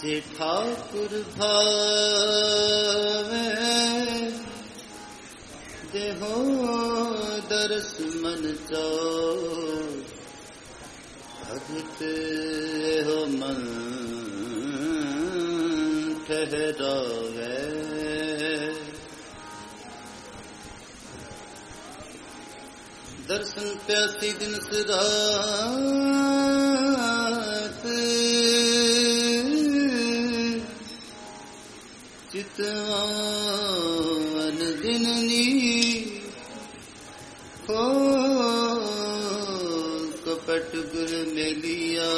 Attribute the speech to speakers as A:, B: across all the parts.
A: जे ठाकुर भावे देहो दर्श मन चाओ भगत हो मन ठहरावे दर्शन प्यासी दिन रात चितवन दिन नी हो कपट गुर मिलिया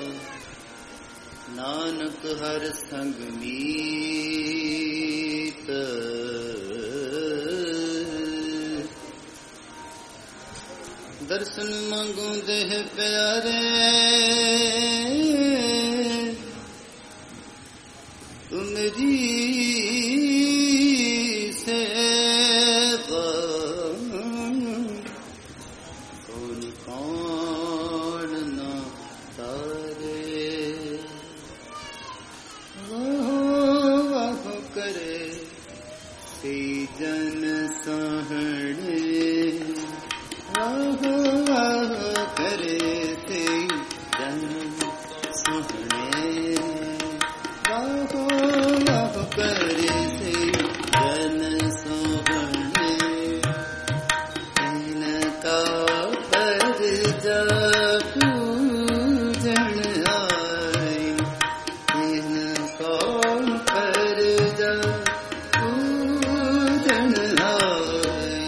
A: नानक हर संग मीत दर्शन मांगू देह प्यारे तुमरी सेवा कौन कौन न तारे वाह करे से जन सहणे करे थे जन सुहने करे थे जन सुहने इनका पर पूजन आए इनका पर पूजन आए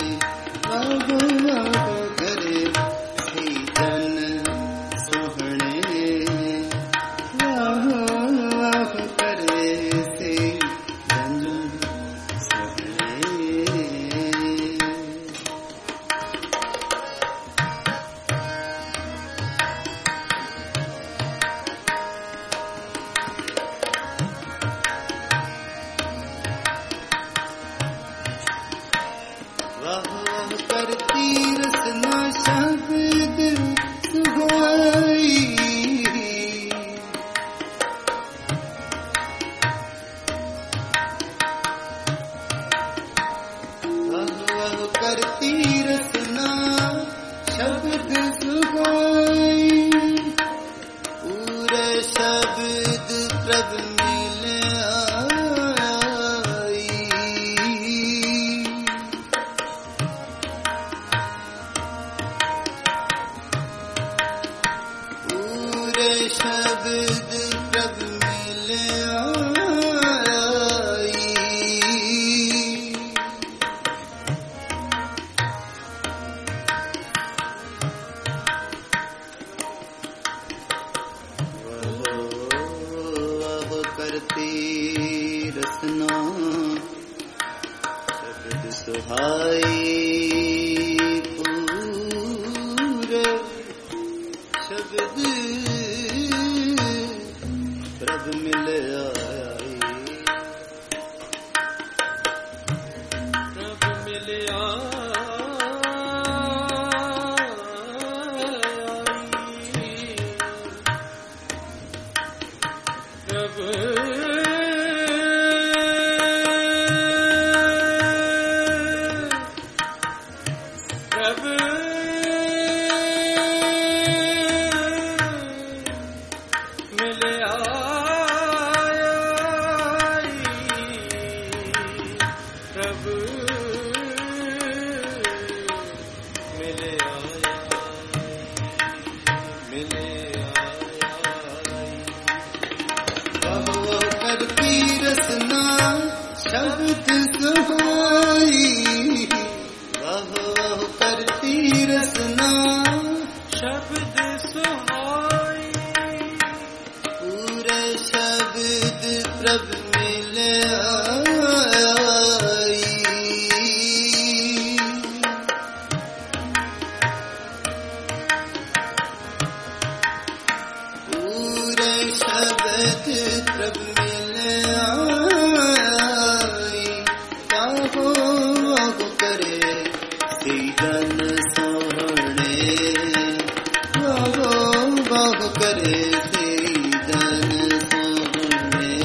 A: करे थे जन सोहने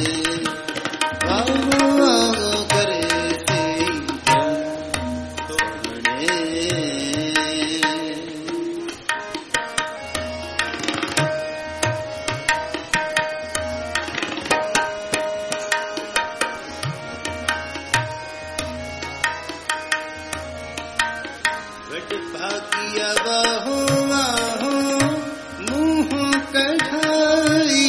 A: भागिया बाहो बाहो मुँह कढ़ाई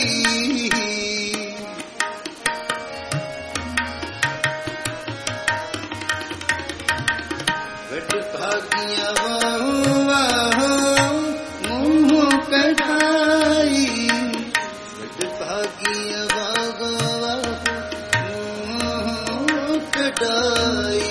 A: बट भागिया बाहो बाहो मुँह कढ़ाई बट भागिया बाहो मुँह कढ़ाई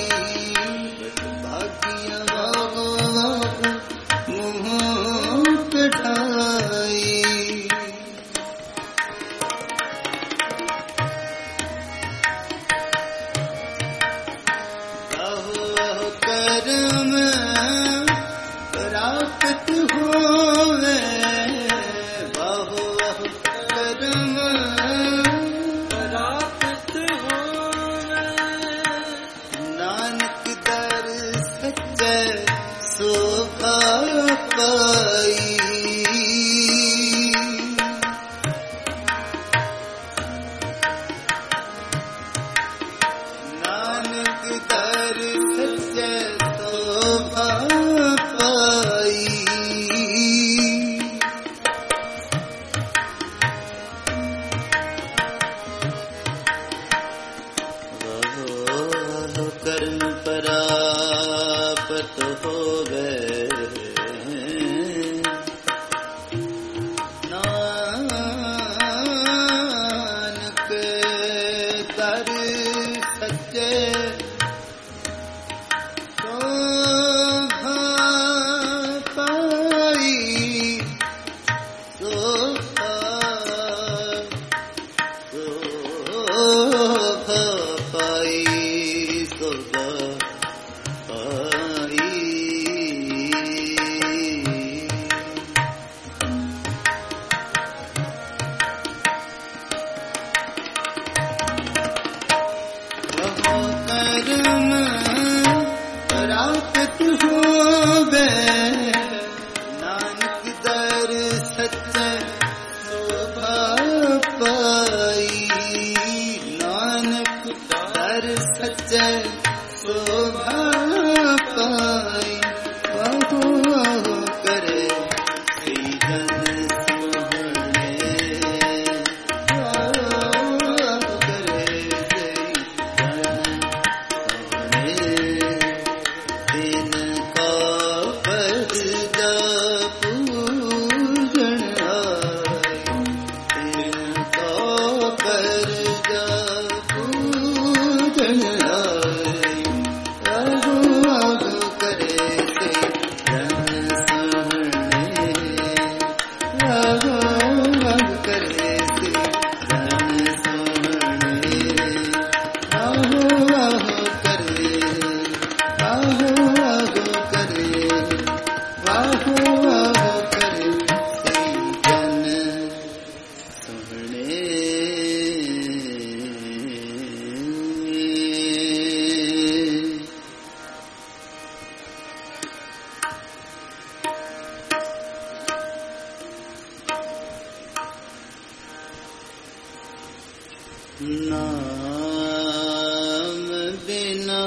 A: नाम बिना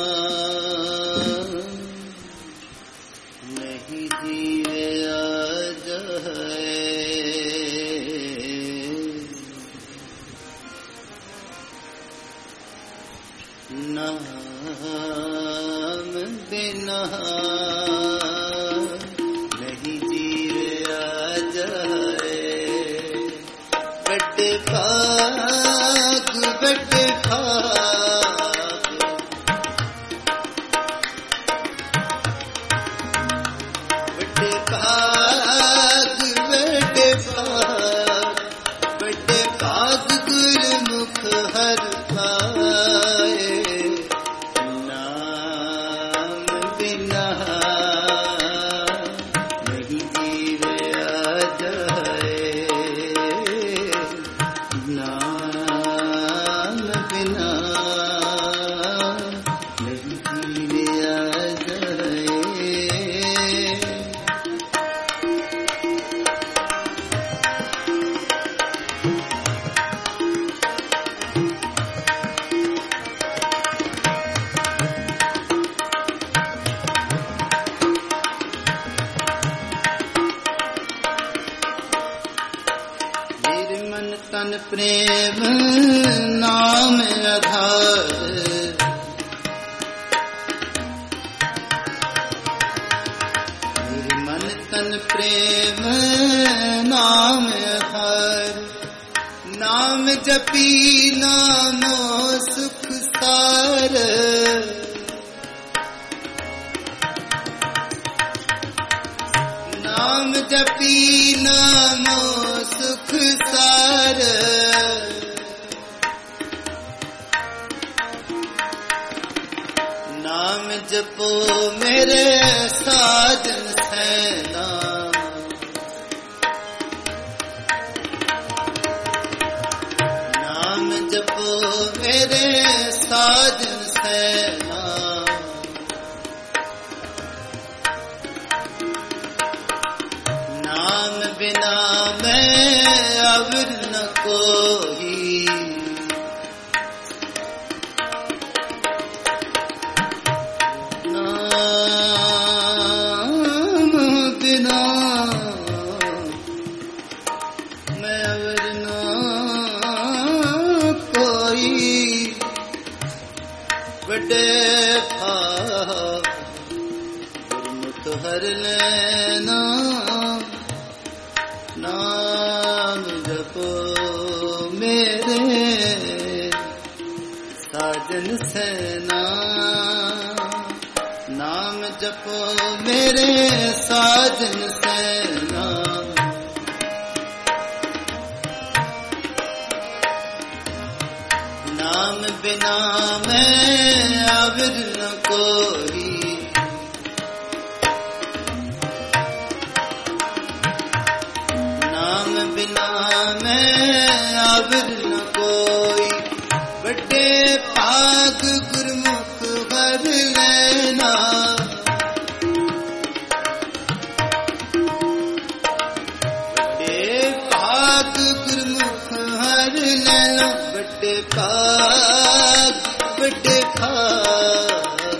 A: नहीं जिया जाए नाम बिना नहीं जिया जाए बड़े बड़े भाग तन प्रेम नाम आधार, मेरे मन तन प्रेम नाम आधार। नाम जपी नामो सुख सार, नाम जपी नामो सुख सार। नाम जपो मेरे साजन सैना, नाम जपो मेरे साजन सैना। नाम बिना मैं अवर न कोई, नाम बिना मैं अवर न कोई। बड़े गुरमुख हर लेना, नाम जपो मेरे साजन सैना। नाम जपो मेरे साजन सैना। नाम बिना मैं अवर न कोई, नाम बिना मैं अवर न कोई। बड़े भाग गुरमुख हर लेना, बड़े भाग गुरमुख हर लेना। बड़े भाग, बड़े भाग,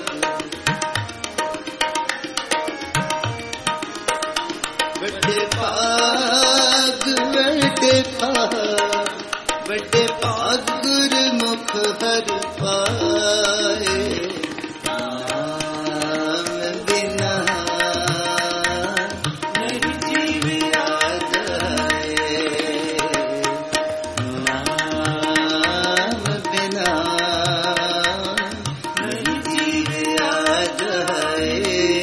A: बड़े भाग, बड़े भाग, बड़े भाग गुरमुख हर पाए। नाम बिना नहीं जीव आ जाए, नाम बिना नहीं जीव आ जाए।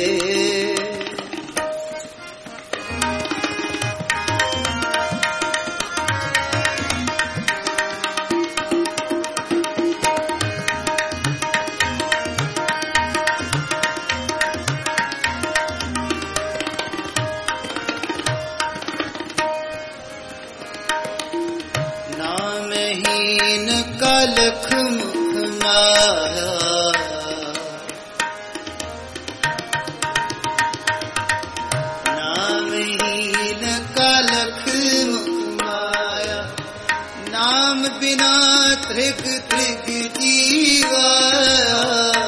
A: नामहीन कलख मुख माया, नामहीन कलख मुख माया। नाम बिना त्रिग त्रिग जीवाया,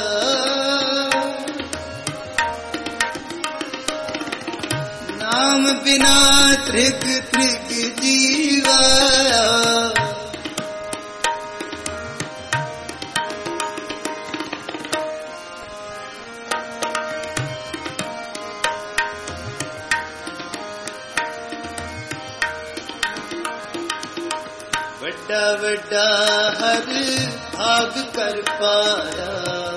A: नाम बिना त्रिग त्रिग जीवाया। बड़ा बड़ा हर भाग कर पाया,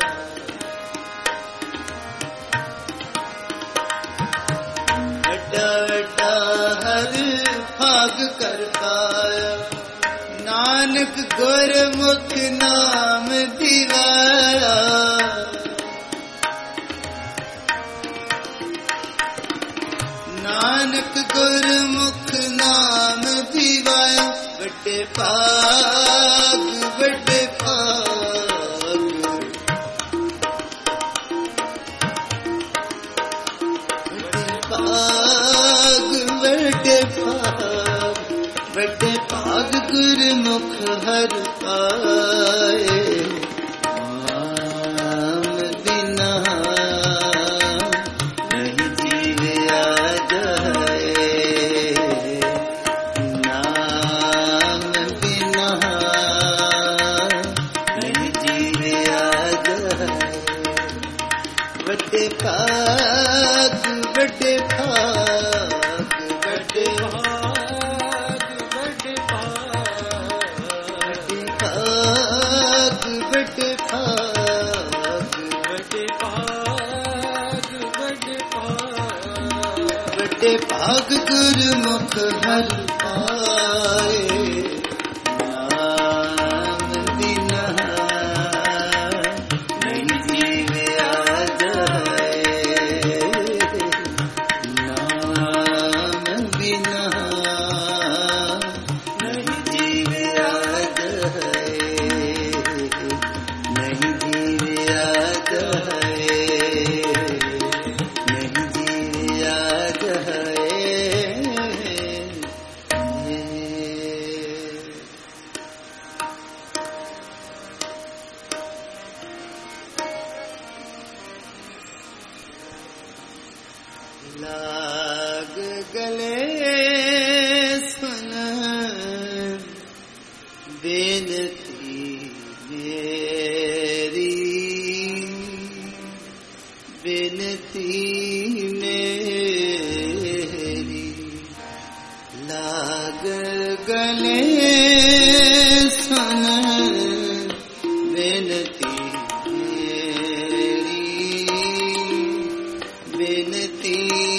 A: बड़ा बड़ा हर भाग कर पाया। नानक गुरमुख नाम दिवाया, नानक गुरमुख नाम दिवाया। बड़े भाग, बड़े भाग, बड़े भाग, बड़े भाग, बड़े भाग गुरमुख हर पाए। नाम बिना नहीं जीव आ जाए, नाम साडे भाग गुरमुख हर पाए नाम बिना नहीं जीविया जाए नाम बिना नहीं जीविया जाए नहीं जीविया जाए नहीं जीविया जाए लाग गले सुन बेनती मेरी बेनती मेरी लाग गले सुन बेनती मेरी बेनती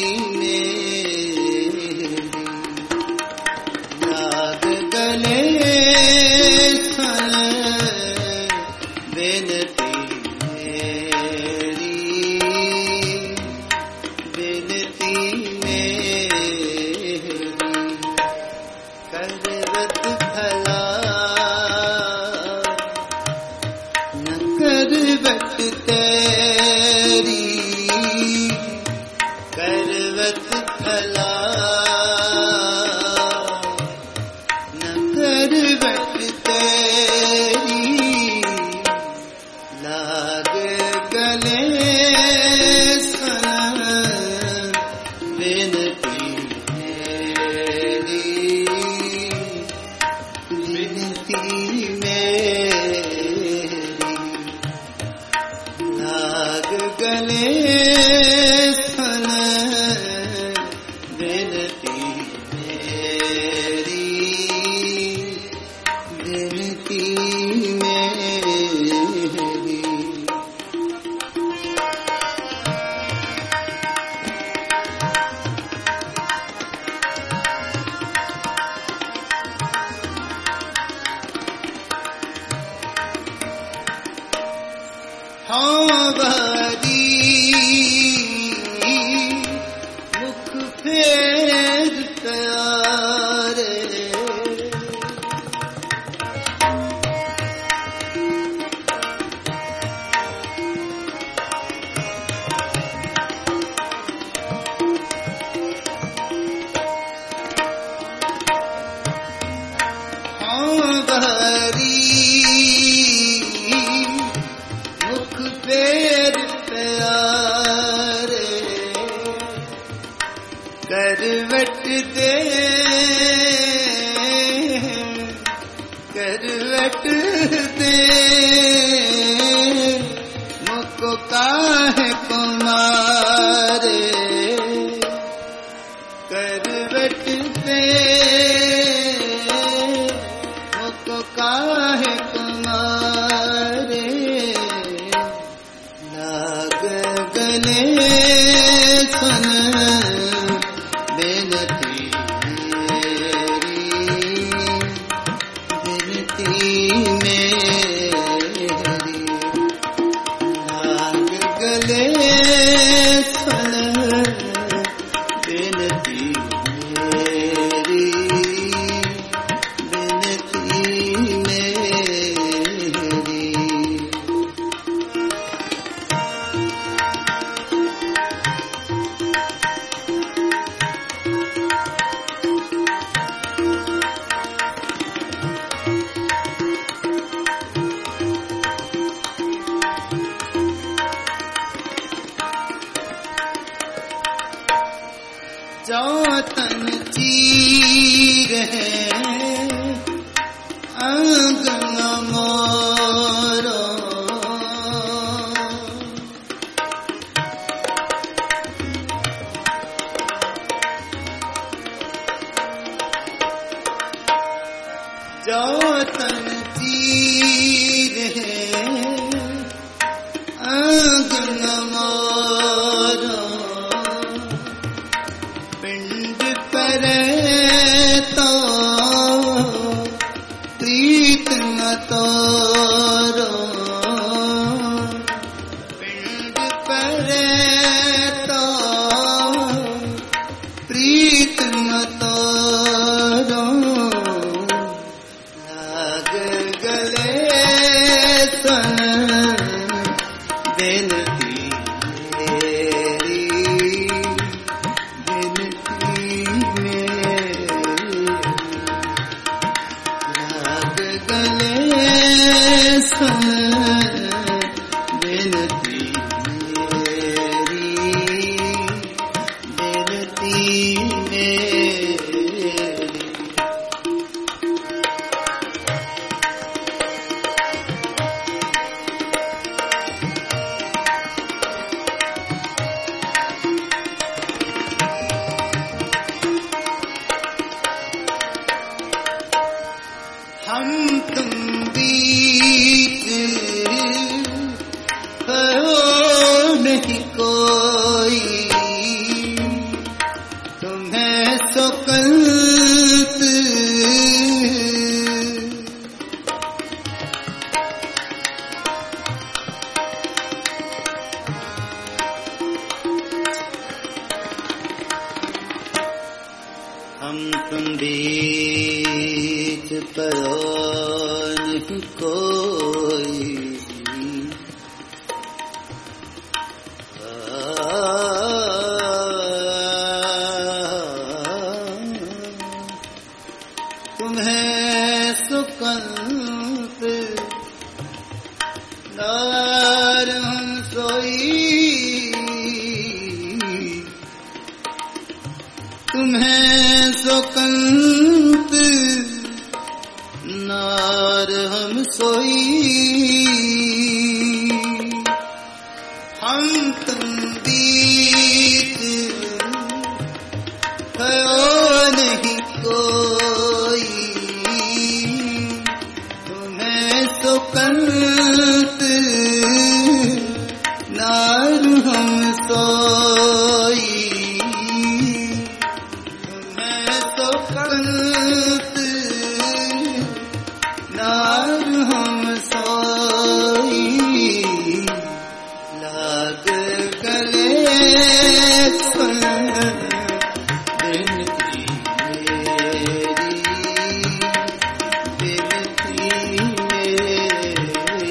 A: मेरी लाग गले सुन बेनती मेरी बेनती मेरी करवत भला न करवत तेरी करवत भला न करवत तेरी लाग गले सुन बेनती मेरी बेनती मेरी लाग गले सुन बेनती मेरी बेनती मेरी हाँ बारी मुख फेर प्यारे हाँ बारी मुख फेर प्यारे करवट दे करवट दे मुको काहे कुमारे करवट दे मुको काहे कुमारे लाग गले सुन बेनती मेरी बेनती मेरी लाग गले सुन बेनती मेरी बेनती मेरी जौतन चीर है आंगन मोरो जौतन चीर है आंगन मोरो परे तो प्रीत न तोरो पिंड परे तो प्रीत न तोरो लाग गले सन बेनती मेरी बेनती मेरी लाग गले सन बेनती मेरी बेनती मेरी हम तुम बीच हो नहीं कोई तुम्हें सुकल्त हम तुम बीच परो नहीं कोई तुम्हें सुकंत नार हम सोई तुम्हें सुकंत नार हम सोई हम तुम बीच भयो नहीं कोई तुम्हें सुकंत नार हम सोई तुम्हें सुकंत नार हम सोई लाग गले सन बेनती मेरी बेनती मेरी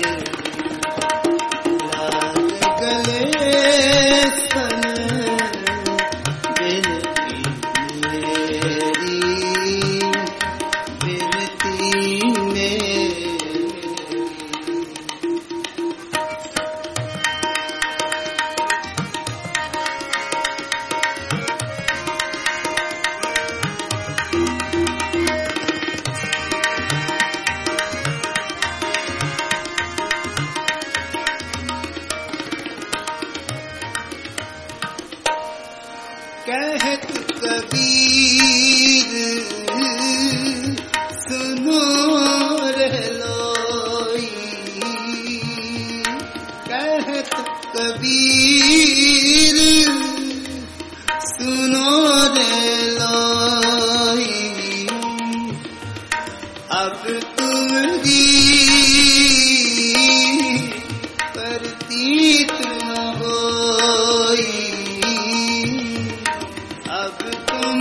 A: लाग गले सन बेनती मेरी बेनती मेरी कहत कबीर सुनो रे लोई कहत कबीर सुनो रे लोई अब तुम प्रतीत न होई अब तुम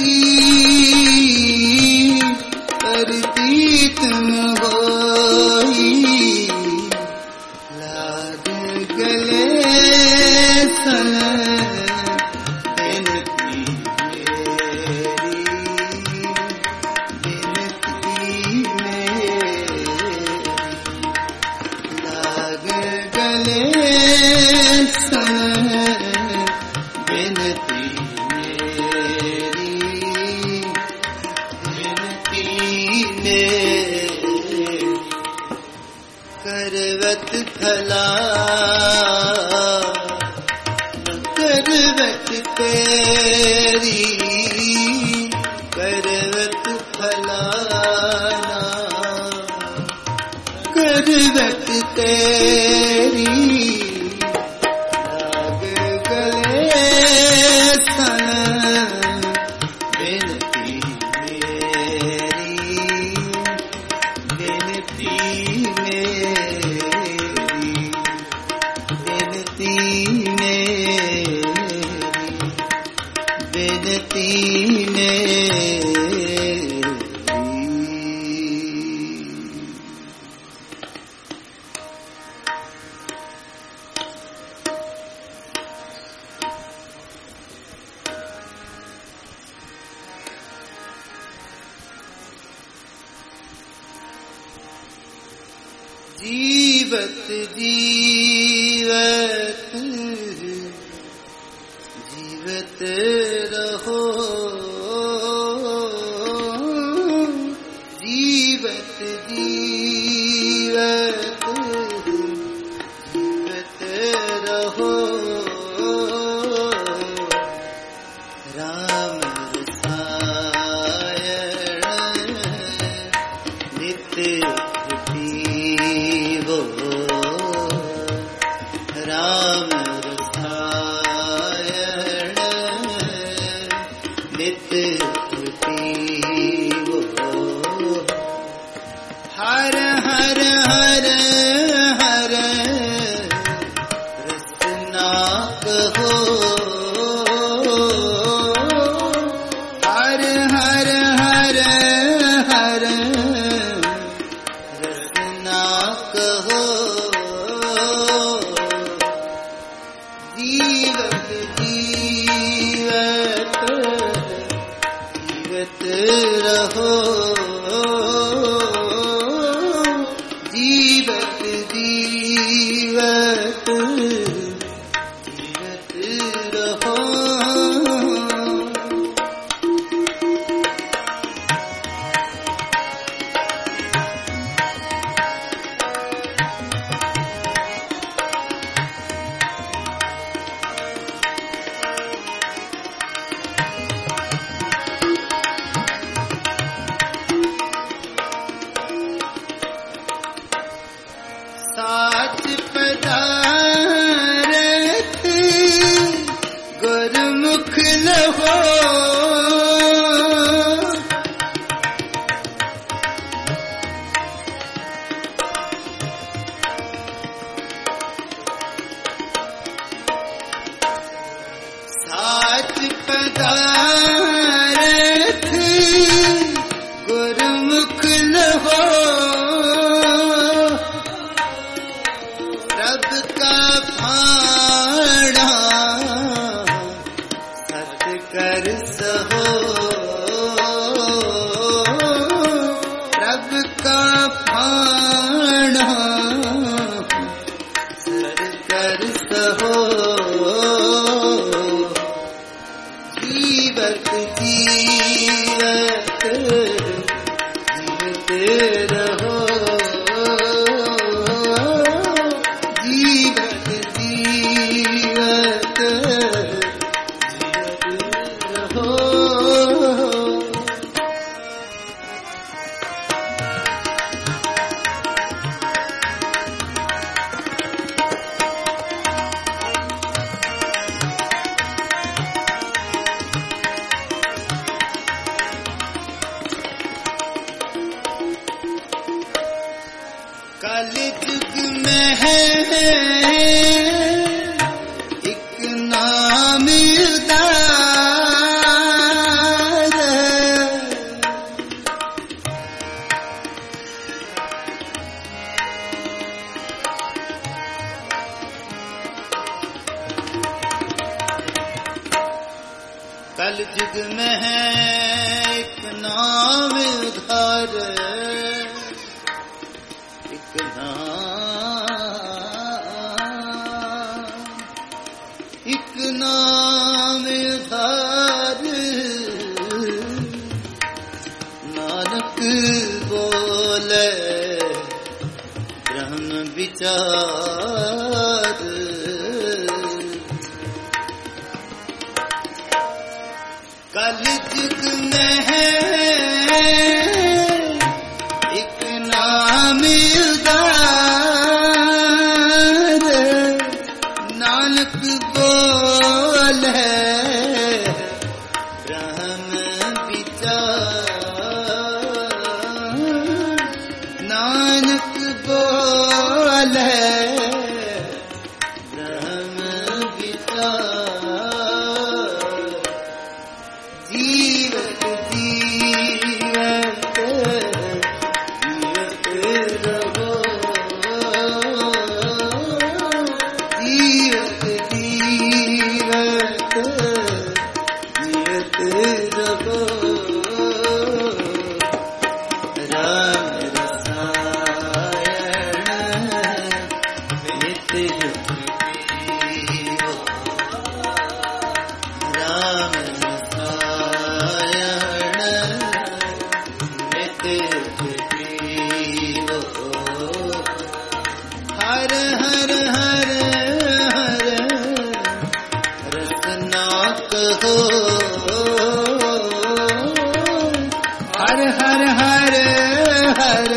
A: प्रतीत न होई लाग गले सन बेनती मेरी बेनती मेरी लाग गले सन बेनती मेरी बेनती मेरी करवत थला करवत तेरी करवत फलाना करवत तेरी लाग गले सन बिन बिनती ने जीवत जीवत जीवत रहो जीवत जीवत जीवत रहो राम रसायन नित्य राम रसायन नित्य पीवो हर हर हर हर रसना कहो हर हर हर हर रसना कहो जीवत जीवत जीवत रहो जीवत जीवत जीवत रहो साच पदारथ गुरमुख लहो साच पदारथ गुरमुख लहो रब का फाड़ा सत कर सहो रब का फाड़ा सत कर सहो जीवत जीवत जीवत रहो जीवत जीवत जीवत रहो कलयुग में है एक नाम उदार कलयुग में है एक नाम उदार एक नाम उधार नानक बोले ब्रह्म विचार कलयुग में है एक नाम उदार नानक बोले ब्रह्म विचार नानक बोले ब्रह्म विचार हर हर हर हर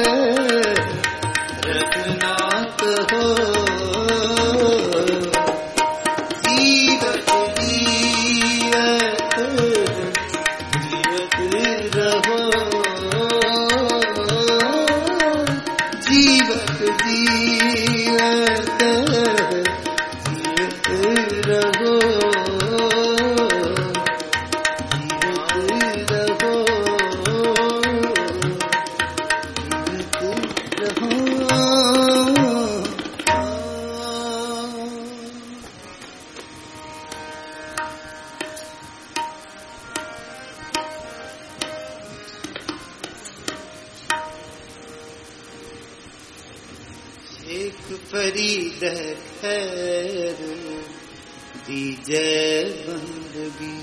A: रघुनाथ हो जीवत जीवत जीवत रहो जीवत जीवत जीवत रहो एक फरीद खैर दीजे बंदगी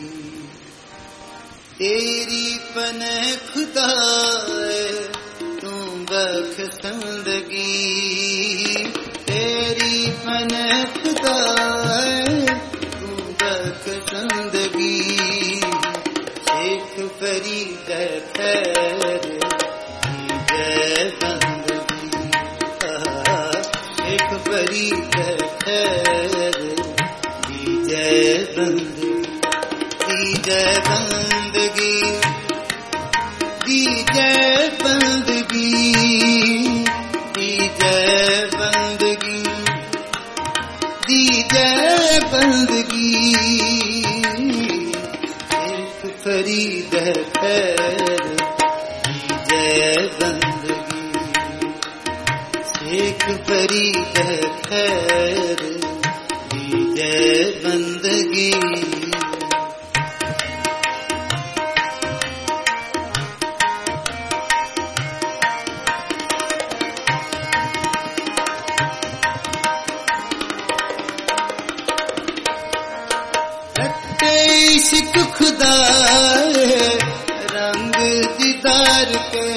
A: तेरी पने खुदा तू बख्शंदगी तेरी पने खुदा तू बख्शंदगी एक फरीद खैर दीजे बंदगी एक फरीद खैर दीजे बंदगी दीजे बंदगी दीजे बंदगी दीजे बंदगी दीजे बंदगी एक फरीद खैर दीजे बंदगी एक फरीद खैर दीजे बंदगी इश्क खुदा रंग दीदार के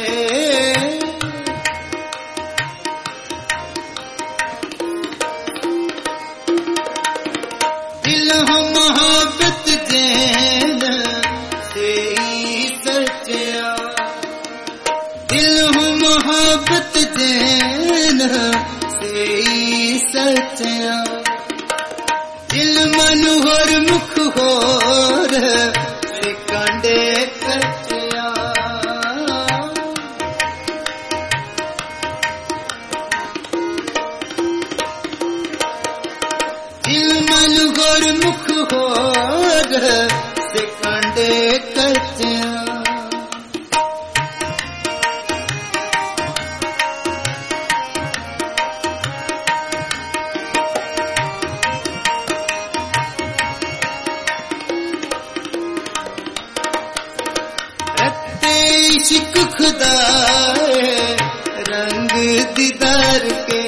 A: दिल हो मोहब्बत जैन से सच्चा दिल हो मोहब्बत जैन से सच्चा दिल मन होर मुख होर कांडे कच्चा दिल मन होर मुख होर कांडे कच्चा इश्क खुदा रंग दीदार के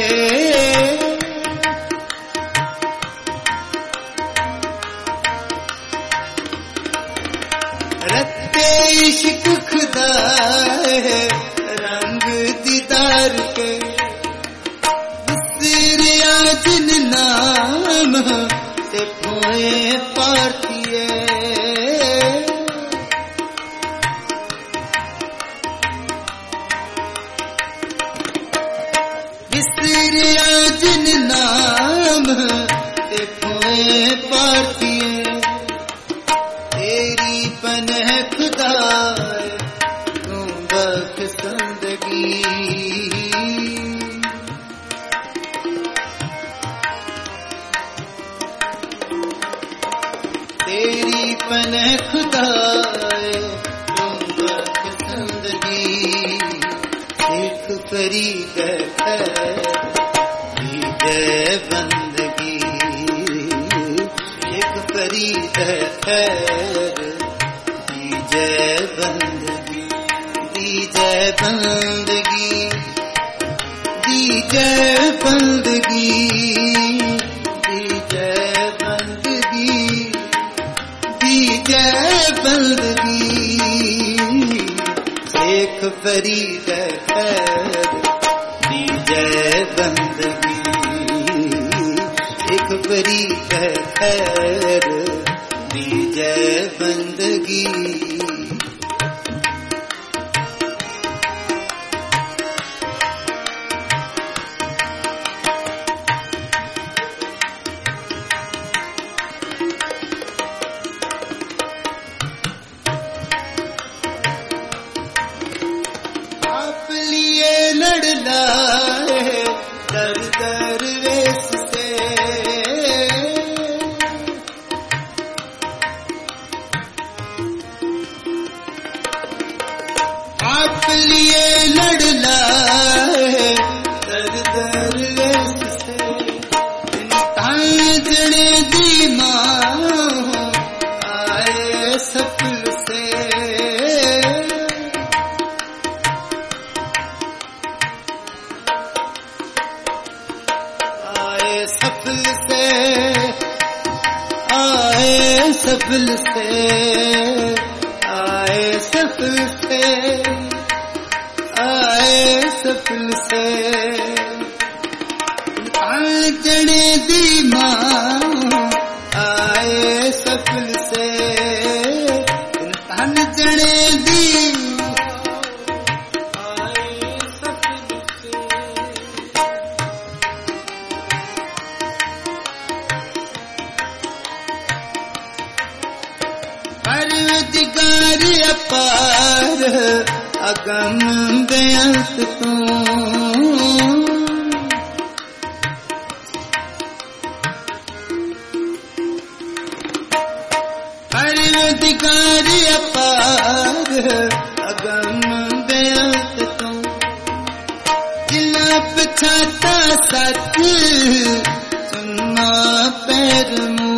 A: रत्ते इश्क खुदा रंग दीदार के विसरिया जिन नाम से खोए पार्थिए विसरिया जिन नाम से खोए पार्थिए तेरी पनह खुदा तू बख्शंदगी तेरी पनह खुदा तू बख्शंदगी एक फरीद दीजे बंदगी एक फरीद दीजे बंदगी दीजे बंदगी दीजे बंदगी दीजे बंदगी दीजे बंदगी एक फरीद दीजे बंदगी एक फरीद दीजे बंदगी। सफल से आए, सफल से आए, सफल से जड़े दी मां आए, सफल से तन जड़े दी आए, सफल से। परवदिगार अपार अगम बेअंत तू, परवदिगार अपार अगम बेअंत तू, जिला पछाता सच सुनना पैर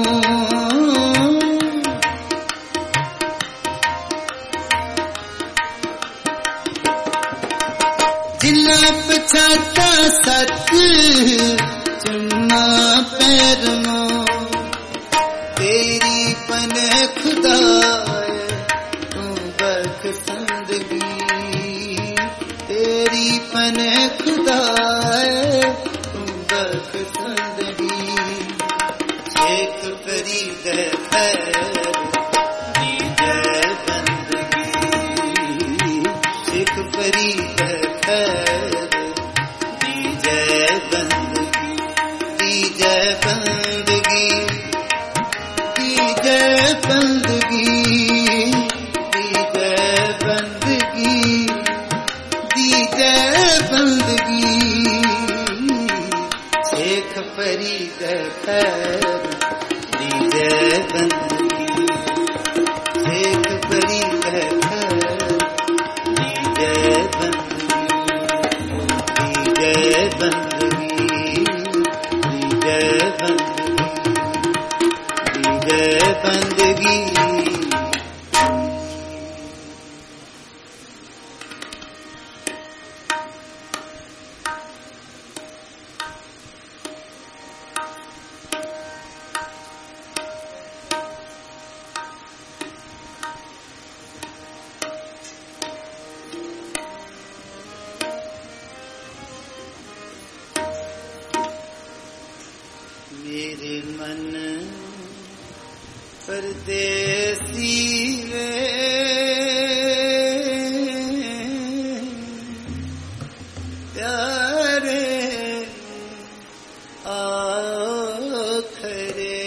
A: पछाता सच चुन्ना पैरनो, तेरी पन खुदाए तू बख्शंदगी, तेरी पन खुदाए तू बख्शंदगी। शेख फरीद खैर दीजे बंदगी, शेख फरीद खैर दीजे बंदगी, दीजे बंदगी, दीजे बंदगी, दीजे बंदगी, दीजे बंदगी। शेख फरीद खैर दीजे बंदगी, शेख फरीद खैर दीजे बंदगी, दीजे बंदगी, दीजे बंदगी, दीजे बंदगी। मेरे मन परदेसी वे, प्यारे आखरे,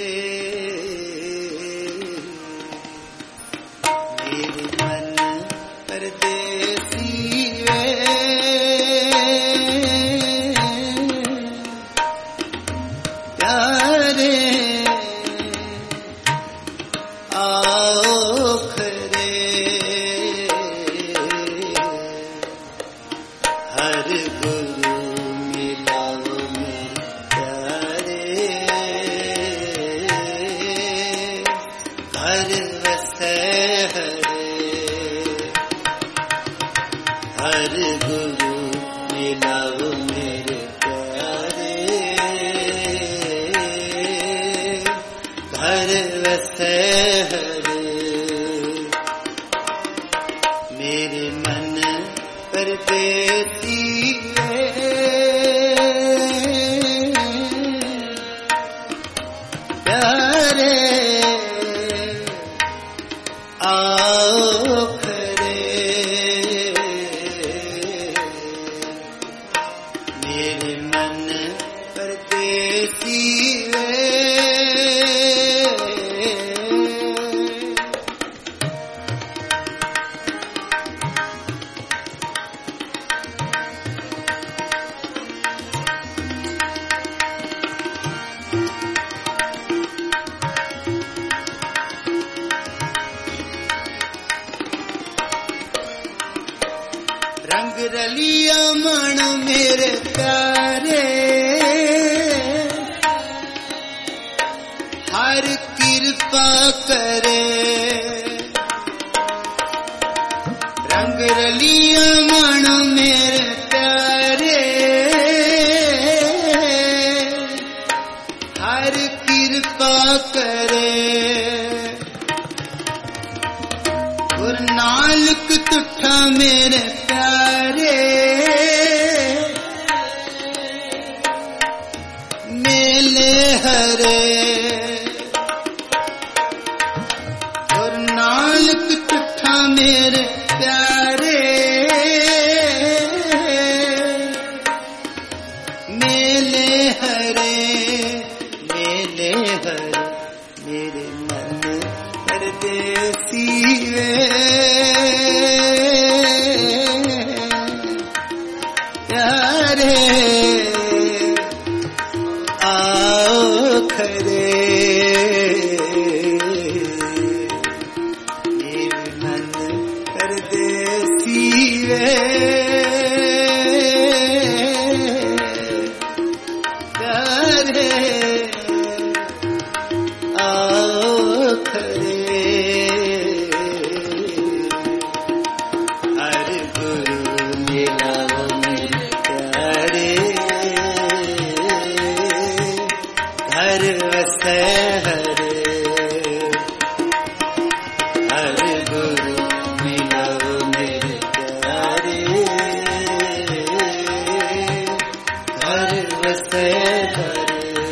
A: मेरे मन परदेसी वे, प्यारे आखरे, हर गुरु मिलाओ में प्यारे, हर वसे हर गुरु मिलाओ मेरे प्यारे, घर वसे मेरे मन परदेसी प्यारे आओ खरे मेरे मन परदेसी वे रंग रलिया मन मेरे प्यारे हर कृपा करे रंग रलिया मन मेरे प्यारे हर कृपा करे गुरु नानक तुठा मेरे प्यारे मेले हरे गुरु नानक तुठा मेरे प्यारे मेले हरे मेरे मन परदेसी वे प्यारे आओ खरे मेरे मन परदेसी वे प्यारे आओ खरे हर गुरु मिलाओ मेरे प्यारे घर वसे हरे हर गुरु मिलाओ मेरे प्यारे घर वसे हरे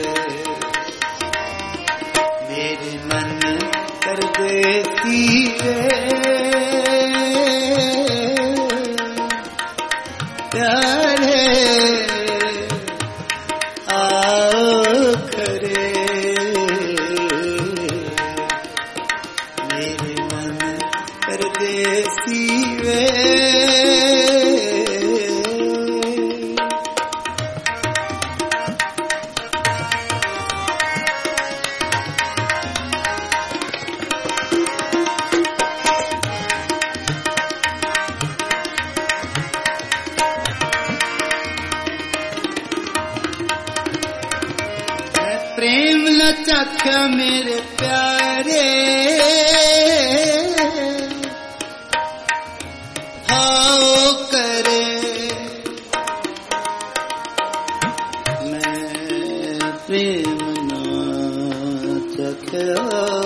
A: मेरे मन परदेसी प्यारे आओ खरे मेरे मन परदेसी वे प्रेम न चख्या मेरे प्यारे हाओ करे मैं प्रेम न चख्या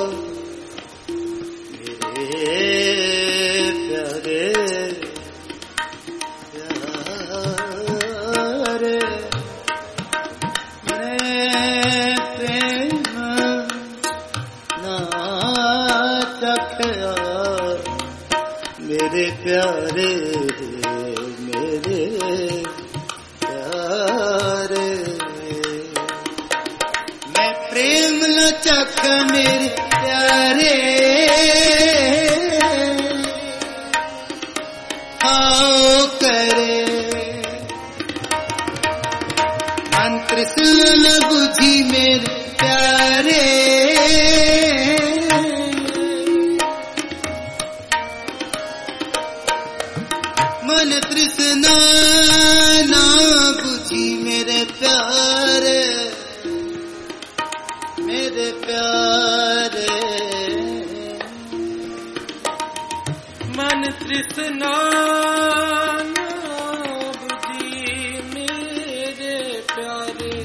A: मेरे प्यारे मेरे प्यारे मेरे प्यारे मैं प्रेम न चख मेरे प्यारे आओ करे मन कृष्ण न बुझी मेरे प्यारे मन तृष्णा ना बुझी मेरे प्यारे मन तृष्णा ना बुझी मेरे प्यारे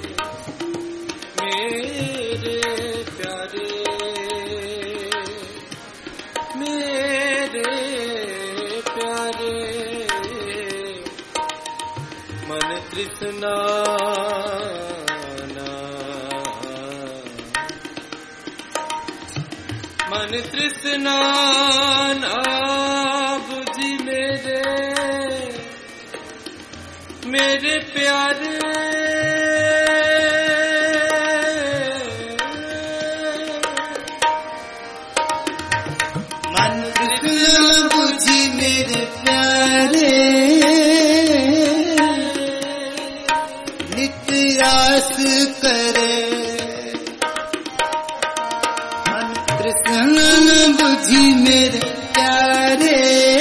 A: मन तृष्णा मन तृष्णा ना बुझी मेरे प्यारे मन तृष्णा बुझी मेरे प्यारे नित्य आस करे बुझी मेरे प्यारे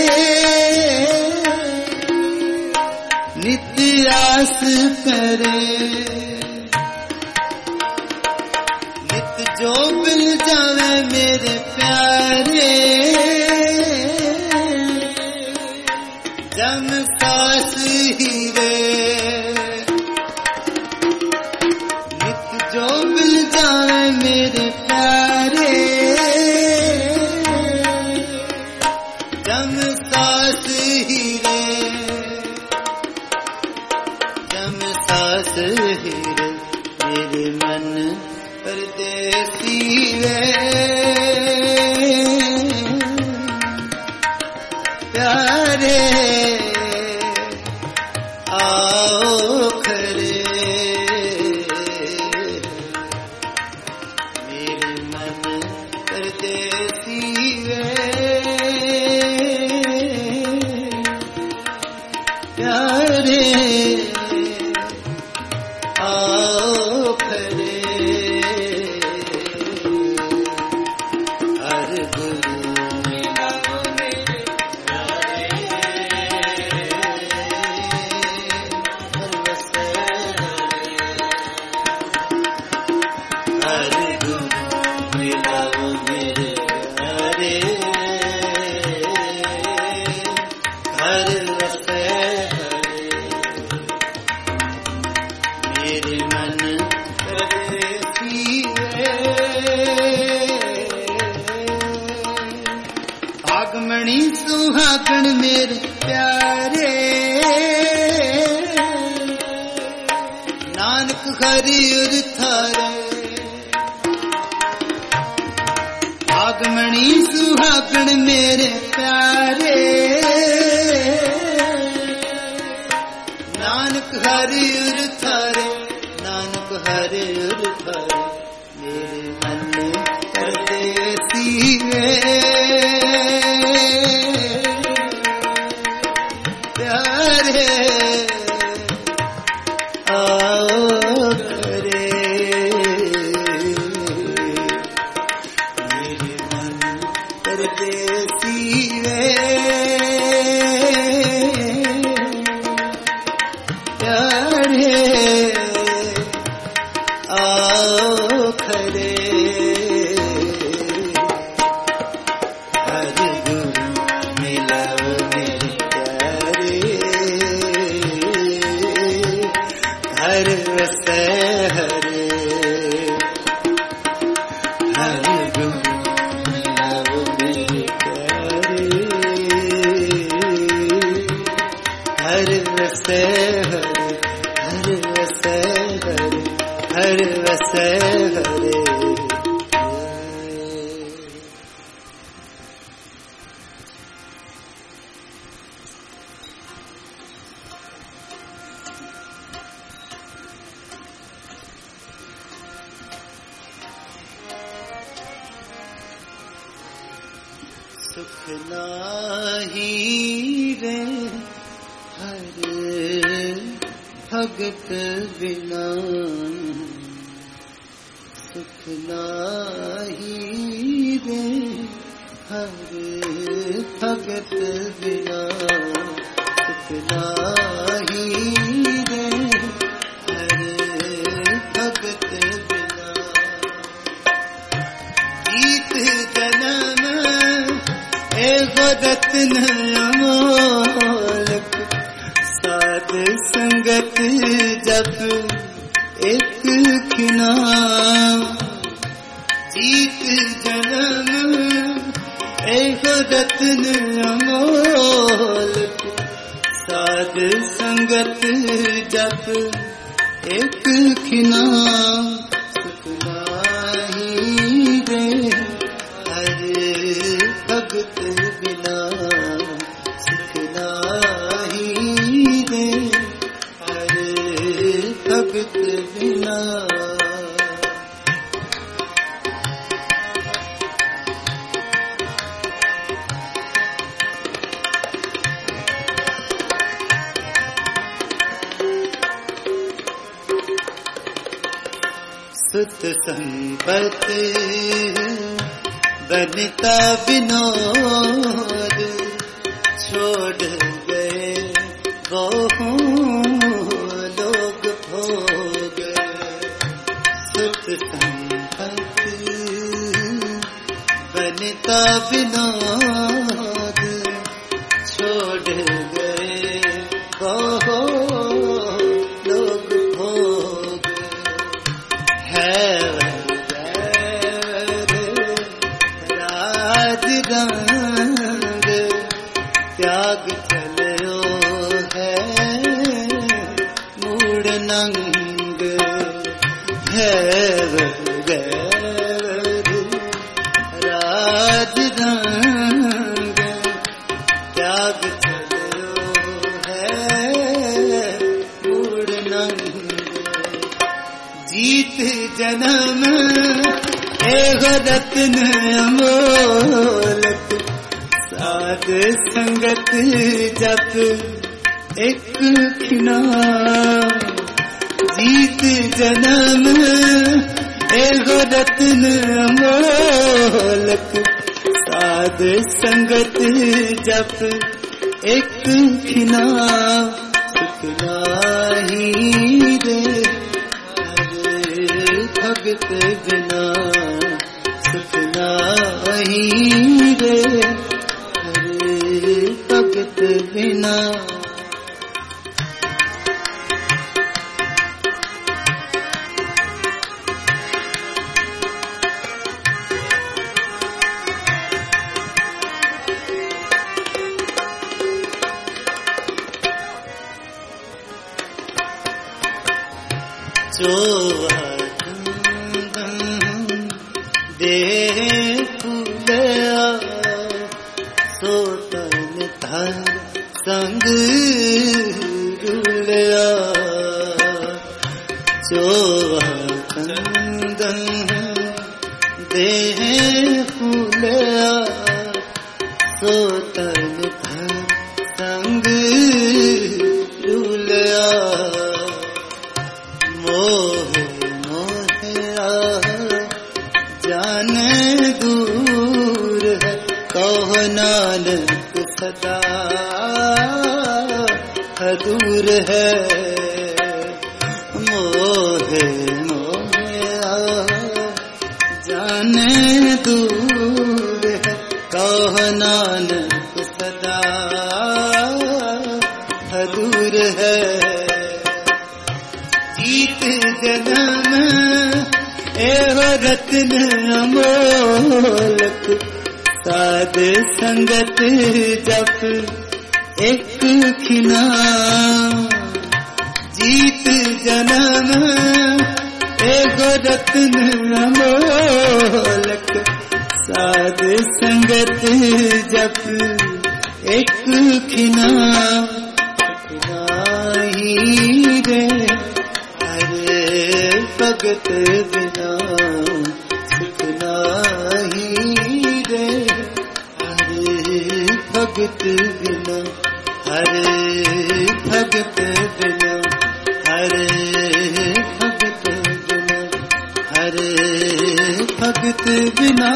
A: नित्य आस करे नित्य जो मिल जावे मेरे प्यारे जम सास हीरे नित्य जो मिल जावे मेरे प्यारे हीरे मेरे मन परदेसी वे प्यारे आओ खरे मेरे मन परदेसी वे प्यारे भागमणि सुहागण मेरे प्यारे नानक हरि उर थारे भागमणि सुहागण मेरे प्यारे नानक हरि उर थारे नानक हरि उर थारे मेरे मन परदेसी वे प्यारे आओ रे मेरे मन परदेसी वे प्यारे आओ खरे हरि गुरु मिलाओ मेरे हर वसै हरे हरि गुरु मिलाओ मेरे प्यारे हर वसै हरे हर वसै हरे हर वसै हरे सुख नाही रे हर भगत बिना सुख नाही रे हर भगत बिना सुख नाही रे हर भगत बिना गीत जन्म एगो रत्न अमोलक साध संगत जप एक खिना जीत जन्म एगो रत्न अमोलक साध संगत जप एक खिना सुख नाही रे हर भगत बिना सुख नाही रे, हरे भगत बिना। सुत संपत्ति बनता विनोद, छोड़ गए बहु लोग भोग। सुत संपत्ति बनता विनोद, छोड़ गए बहु लोग भोग। रंग त्याग चलो है मूड नंग, है राज रंग त्याग चलो है मूड नंग। जीत जन्म एगो रत्न अमोलक, साध संगत जप एक खिना। जीत जन्म एगो रत्न अमोलक, साध संगत जप एक खिना। सुख नाही रे, हरे भगत बिना सुख नाही रे, हरे भगत बिना। जो दे फूलया सो तन धन संग रुलया। जो चंदन दे फूलया सो तन धन संग रुलया। मोह मोहया जाने दूर है, कहो नानक सदा दूर है। मोह मोहया जाने दूर है, कहो नानक सदा दूर है। जीत जन्म एहो रत्न अमोलक, साध संगत जप एक खिना। जीत जन्म एहो रत्न अमोलक, साध संगत जप एक खिना। नाही रे, हरे भगत बिना सुख नाही रे, हरे भगत बिना, हरे भगत बिना, हरे भगत बिना, हरे भगत बिना।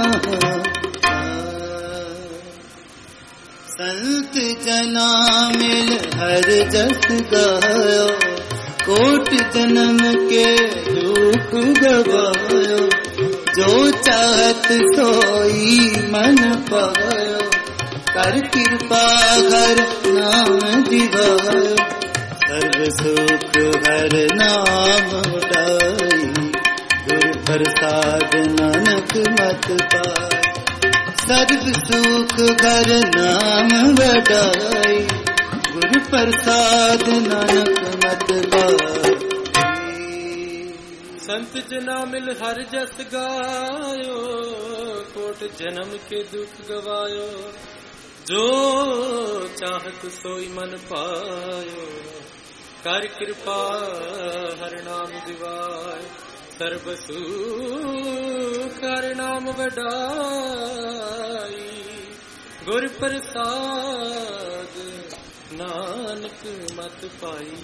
A: संत जना मिल हर जस गायो, कोट जन्म के दुख गवायो। जो चाहत सोई मन पायो, कर कृपा हर नाम दिवायो। सर्व सुख हर नाम उठाई, गुर प्रसाद नानक मत पाई। सर्व सुख घर नाम बढ़ाई, गुरु प्रसाद नानक मत पाई।
B: संत जना मिल हर जस गायो, कोट जन्म के दुख गवायो। जो चाहत सोई मन पायो, कर कृपा हर नाम दिवाय। सर्ब सुख हर नाम वडाई, गुर प्रसाद नानक मत पाई।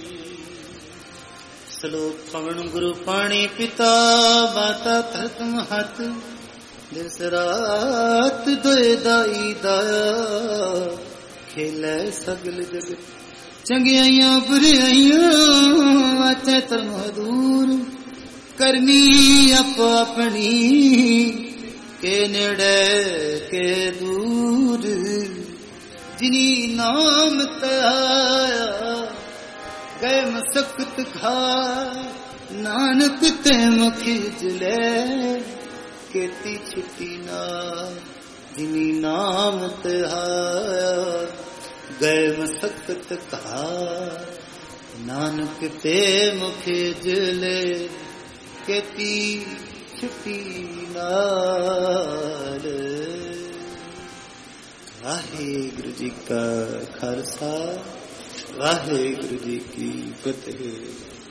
A: ਸ਼ਲੋਕ ਪਵਨ ਗੁਰੂ ਪਾਣੀ ਪਿਤਾ, ਮਾਤਾ ਧਰਤ ਮਹਤ, ਦਿਵਸ ਰਾਤ ਦੋਇ ਦਾਈ ਦਾਇਆ। ਖੇਲੇ ਸਗਲ ਜਗਤ ਚੰਗਿਆਈਆਂ ਬੁਰਾਈਆਂ, ਆਚੇ ਧਰਮ ਹਦੂਰ ਕਰਨੀ ਆਪੋ ਆਪਣੀ। ਕੇ ਨੇੜੇ ਕੇ ਦੂਰ ਜਿਨੀ ਨਾਮ ਧਿਆਇਆ, ਗਏ ਮਸਕਤ ਖਾਏ ਨਾਨਕ ਤੇ ਮੁਖੀ ਜਲੇ। ਕੀਤੀ ਛੁੱਟੀ ਨਾਲ ਜਿਨੀ ਨਾਮ ਧਿਆਇਆ, ਗਏ ਮਸਕਤ ਖਾਏ ਨਾਨਕ ਤੇ ਮੁਖੀ ਜਲੇ। ਕੀਤੀ ਛੁੱਟੀ ਨਾਲ। ਵਾਹਿਗੁਰੂ ਜੀ ਕਾ ਖਾਲਸਾ, ਵਾਹਿਗੁਰੂ ਜੀ ਕੀ ਫਤਿਹ।